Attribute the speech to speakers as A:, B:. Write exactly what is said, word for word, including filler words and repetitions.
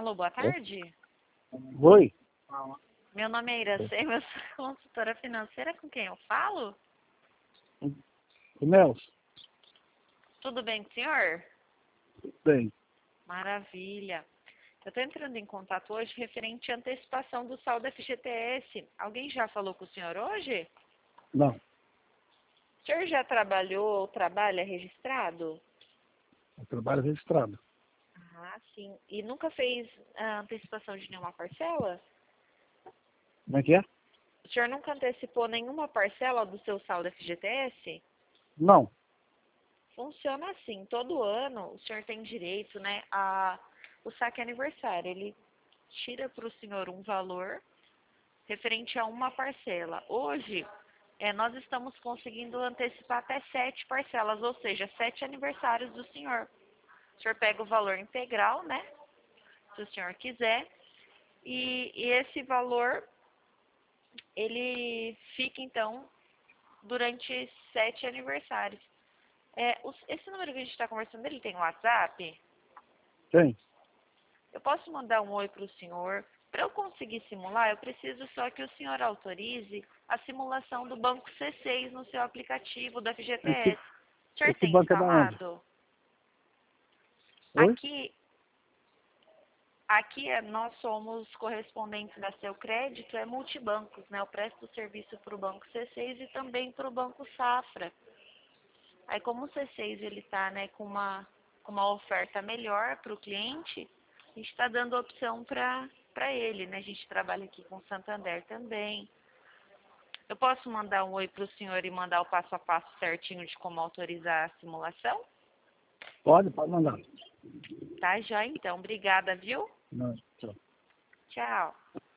A: Alô, boa tarde.
B: Oi?
A: Meu nome é Iracema, eu sou consultora financeira. Com quem eu falo?
B: Nelson?
A: Tudo bem com o senhor?
B: Bem,
A: Maravilha. Eu estou entrando em contato hoje referente à antecipação do saldo F G T S. Alguém já falou com o senhor hoje?
B: não.
A: O senhor já trabalhou ou trabalha registrado?
B: Eu trabalho registrado.
A: Ah, sim. E nunca fez a antecipação de nenhuma parcela?
B: Como é que é?
A: O senhor nunca antecipou nenhuma parcela do seu saldo F G T S?
B: Não.
A: Funciona assim, todo ano o senhor tem direito, né, a o saque aniversário. Ele tira para o senhor um valor referente a uma parcela. Hoje, é, nós estamos conseguindo antecipar até sete parcelas, ou seja, sete aniversários do senhor. O senhor pega o valor integral, né, se o senhor quiser, e, e esse valor, ele fica, então, durante sete aniversários. É, os, esse número que a gente está conversando, ele tem WhatsApp?
B: Tem?
A: Eu posso mandar um oi para o senhor. Para eu conseguir simular, eu preciso só que o senhor autorize a simulação do banco C seis no seu aplicativo do F G T S.
B: Esse,
A: O senhor
B: esse
A: tem
B: banco é da onde?
A: instalado?
B: Oi?
A: Aqui, aqui é- nós somos correspondentes da Seu Crédito, é multibancos, né? Eu presto serviço para o banco C seis e também para o banco Safra. Aí como o C seis ele está, né, com uma, com uma oferta melhor para o cliente, a gente está dando opção para para ele, né? A gente trabalha aqui com o Santander também. Eu posso mandar um oi para o senhor e mandar o passo a passo certinho de como autorizar a simulação?
B: Pode, pode mandar.
A: Tá, já então. Obrigada, viu?
B: Não, tchau.
A: Tchau.